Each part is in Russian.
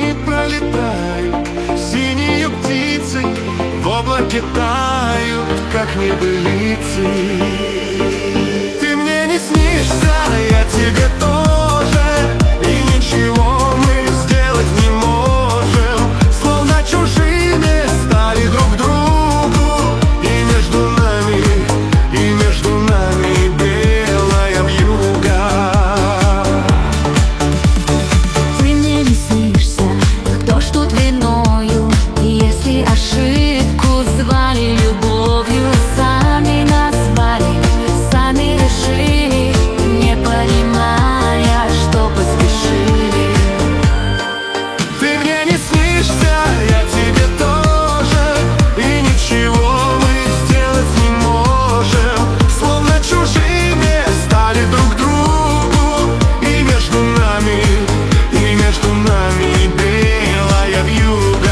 дни пролетают синие птицы, в облаке тают, как небылицы. Ты мне не снишься, я тебе тоже, и ничего мы сделать не можем. Словно чужими стали друг другу, и между нами белая вьюга. Ты мне не снишься, кто ж тут виною? И если ошибку звали любовью, сами назвали, сами решили, не понимая, что поспешили. Ты мне не снишься, я тебе тоже, и ничего мы сделать не можем. Словно чужими стали друг другу, и между нами белая вьюга.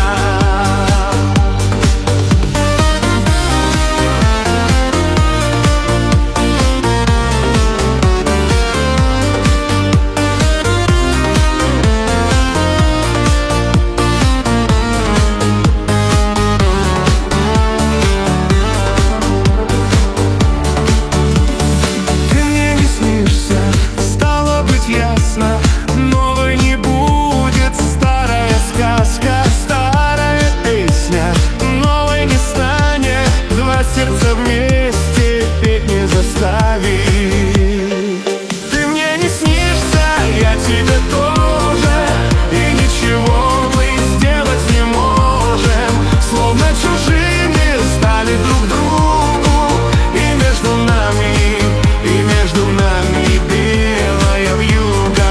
Ты мне не снишься, стало быть ясно, новой не будет старая сказка, старая песня, новой не станет, два сердца вместе петь не заставить. Ты мне не снишься, я тебе тоже, и ничего мы сделать не можем. Словно чужими стали друг другу, и между нами белая вьюга.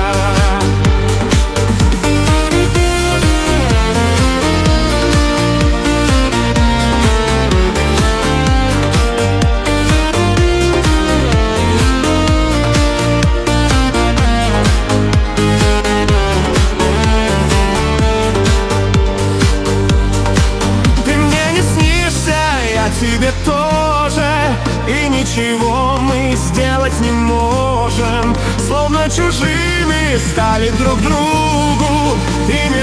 Ты мне не снишься, я тебе тоже, и ничего мы сделать не можем. Словно чужими стали друг другу, и